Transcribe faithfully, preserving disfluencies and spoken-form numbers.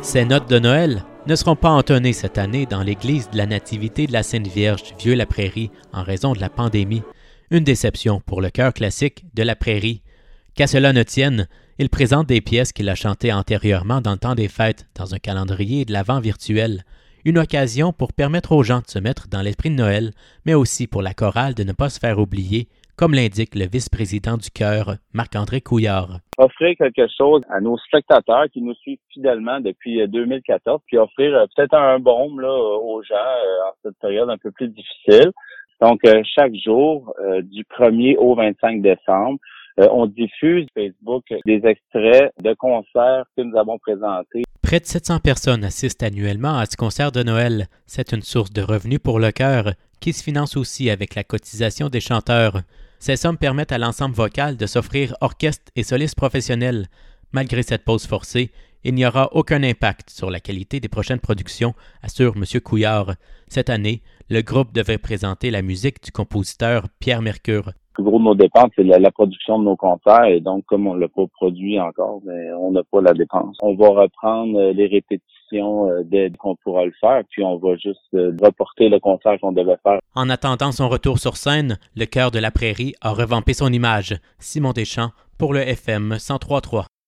Ces notes de Noël ne seront pas entonnées cette année dans l'église de la Nativité de la Sainte Vierge du Vieux-la-Prairie en raison de la pandémie. Une déception pour le chœur classique de la Prairie. Qu'à cela ne tienne, il présente des pièces qu'il a chantées antérieurement dans le temps des fêtes dans un calendrier de l'Avent virtuel. Une occasion pour permettre aux gens de se mettre dans l'esprit de Noël, mais aussi pour la chorale de ne pas se faire oublier, comme l'indique le vice-président du chœur, Marc-André Couillard. Offrir quelque chose à nos spectateurs qui nous suivent fidèlement depuis deux mille quatorze, puis offrir euh, peut-être un baume là, aux gens euh, en cette période un peu plus difficile. Donc, euh, chaque jour, euh, du premier au vingt-cinq décembre, euh, on diffuse sur Facebook des extraits de concerts que nous avons présentés. Près de sept cents personnes assistent annuellement à ce concert de Noël. C'est une source de revenus pour le chœur, qui se finance aussi avec la cotisation des chanteurs. Ces sommes permettent à l'ensemble vocal de s'offrir orchestre et solistes professionnels. Malgré cette pause forcée, il n'y aura aucun impact sur la qualité des prochaines productions, assure M. Couillard. Cette année, le groupe devrait présenter la musique du compositeur Pierre Mercure. Le plus gros de nos dépenses, c'est la, la production de nos concerts, et donc comme on ne l'a pas produit encore, mais on n'a pas la dépense. On va reprendre les répétitions euh, dès qu'on pourra le faire, puis on va juste euh, reporter le concert qu'on devait faire. En attendant son retour sur scène, le chœur de la Prairie a revampé son image. Simon Deschamps pour le F M cent trois point trois.